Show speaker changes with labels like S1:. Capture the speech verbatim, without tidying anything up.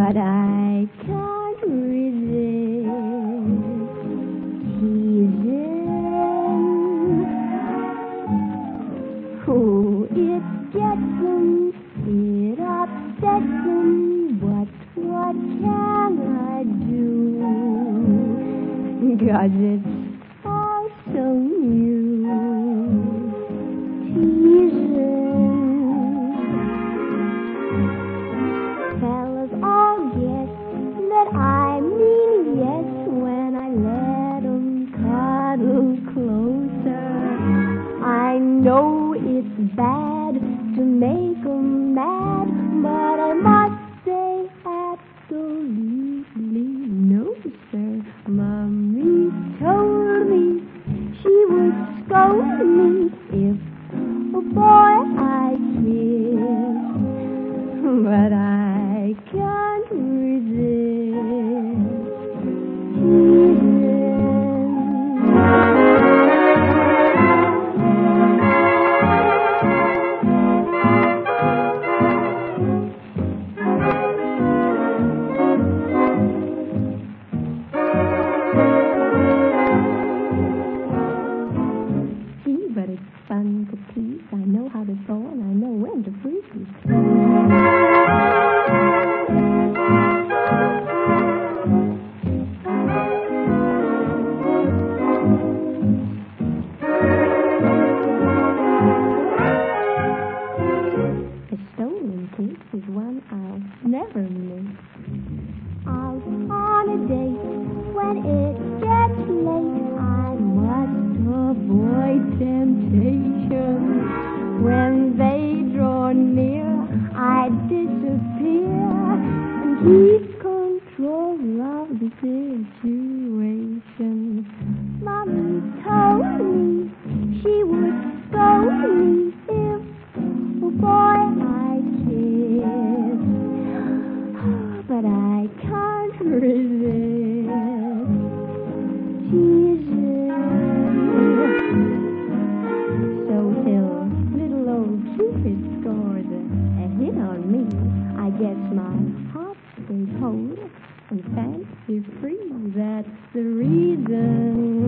S1: but I can't resist teasing. Oh, it gets them, it upsets them, but what can I do? 'Cause it's all so new. Teasing. Fellas all guess that I mean yes when I let 'em cuddle closer. I know it's bad to make 'em mad, but I must say absolutely no, sir. Mommy told me she would scold me if a boy I kissed, but I can't resist teasing. But it's fun to tease. I know how to throw and I know when to freeze. A stolen kiss is one I'll never miss. Out on a date when it gets late, I must avoid temptation. When they draw near, I disappear and keep control of the situation. Mommy told me she would scold me if a boy I kissed, but I can't resist teasing. So till little old Cupid scores a, a hit on me, I guess my heart stays whole and fancy free. That's the reason